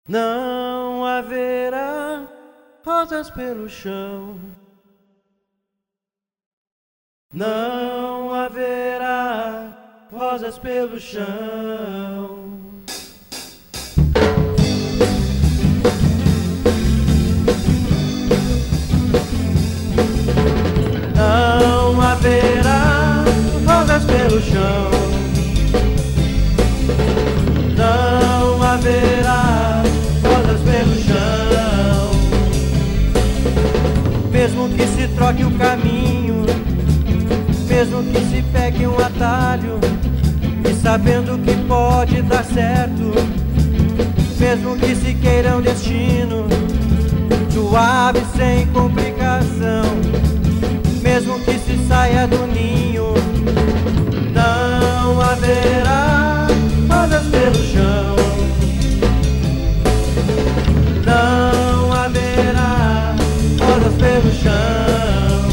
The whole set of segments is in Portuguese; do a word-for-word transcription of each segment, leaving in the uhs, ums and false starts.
Não haverá rosas pelo chão. Não haverá rosas pelo chão. Não haverá rosas pelo chão. Não haverá rosas pelo chão. Mesmo que se troque o caminho, mesmo que se pegue um atalho, e sabendo que pode dar certo, mesmo que se queira um destino suave, sem complicação, mesmo que se saia do ninho, não haverá rosas pelo chão. Não haverá rosas pelo chão.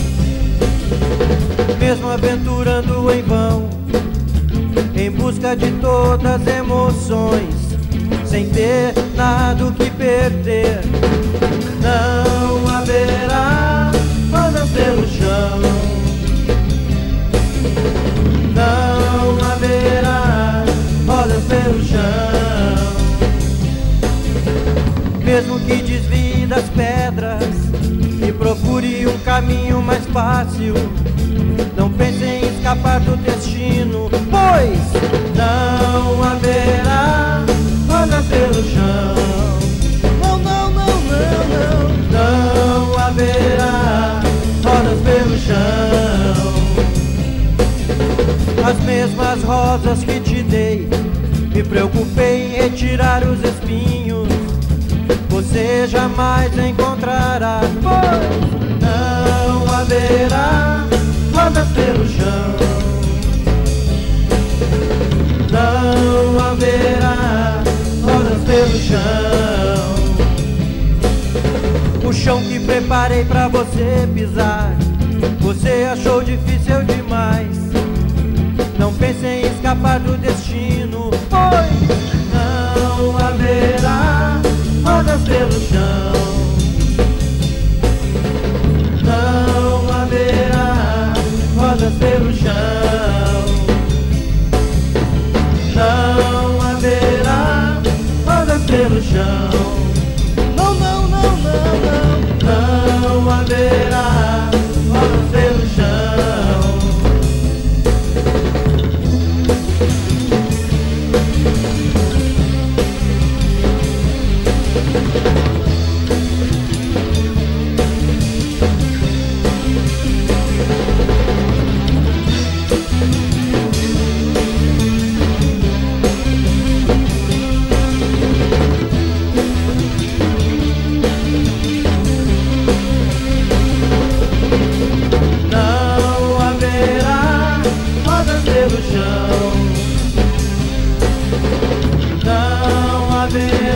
Mesmo aventurando em vão, em busca de todas as emoções, sem ter nada o que perder, não haverá rosas pelo chão. Não haverá rosas pelo chão. Mesmo que desvie das pedras e procure um caminho mais fácil, não pense em escapar do destino, pois não haverá rosas pelo chão. Não, não, não, não, não. Não haverá rosas pelo chão. As mesmas rosas que te dei, me preocupei em retirar os espinhos, você jamais encontrará, pois não haverá rosas pelo chão. Não haverá rosas pelo chão. O chão que preparei pra você pisar, você achou difícil demais. Não pense em escapar do destino, pois não haverá rosas pelo chão. Não haverá rosas pelo chão. Não haverá rosas pelo chão. Não, não, não, não, não. Não haverá rosas pelo chão. Não haverá rosas pelo chão. Não haverá